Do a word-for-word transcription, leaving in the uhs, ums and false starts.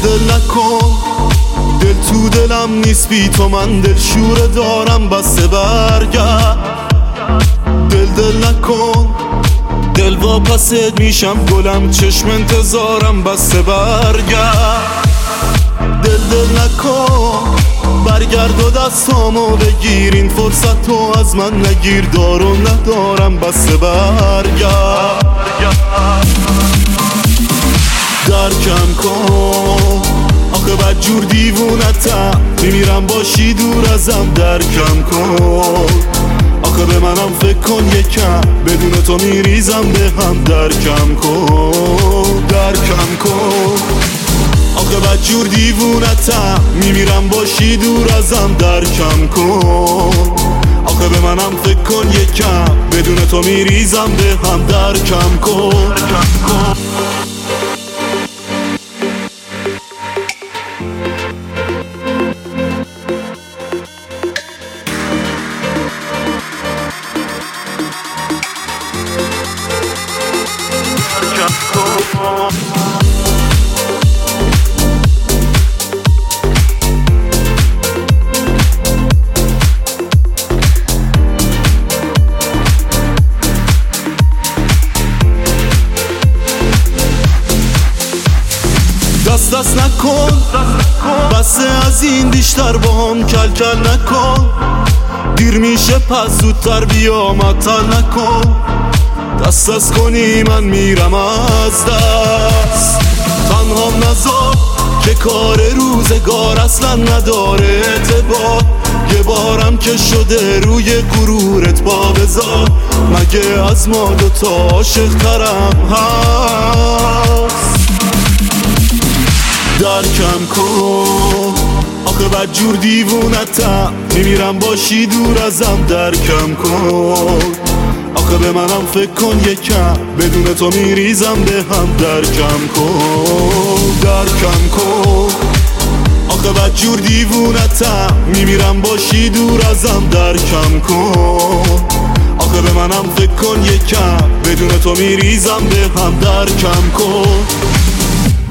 دل نکن، دل تو دلم نیست بی تو، من دل شوره دارم بسته برگرد. دل دل نکن، دل واپست میشم گلم، چشم انتظارم بسته برگرد. دل دل نکن، برگرد و دستامو بگیر، این فرصت تو از من نگیر، دارو ندارم بسته برگرد. درکم کن، آخه بدجور دیوونتم، میمیرم باشی دور ازم. درکم کن، آخه به منم فکر کن یکم، بدون تو میریزم به هم. درکم کن، درکم کن، آخه بدجور دیوونتم، میمیرم باشی دور ازم. درکم کن، آخه به منم فکر کن یکم، بدون تو میریزم به هم. درکم کن, درکم کن. دست دست نکن، بسه از این بیشتر با هم کل کل نکن. دیر میشه پس زودتر بیا مطل نکن. دست دست کنی من میرم از دست، تنهام نذار که کار روزگار اصلا نداره اعتبار. یه بارم که شده روی غرورت پا بذار، مگه از ما دوتا عاشق ترم هست. درکم کن، آخه بدجور دیوونتم، میمیرم باشی دور ازم. درکم کن، آخه به منم فکر کن یکم، بدون تو میریزم به هم. درکم کن، درکم کن، آخه بدجور دیوونتم، میمیرم باشی دور ازم. درکم کن، آخه به منم فکر کن یکم، بدون تو میریزم به هم. درکم کن.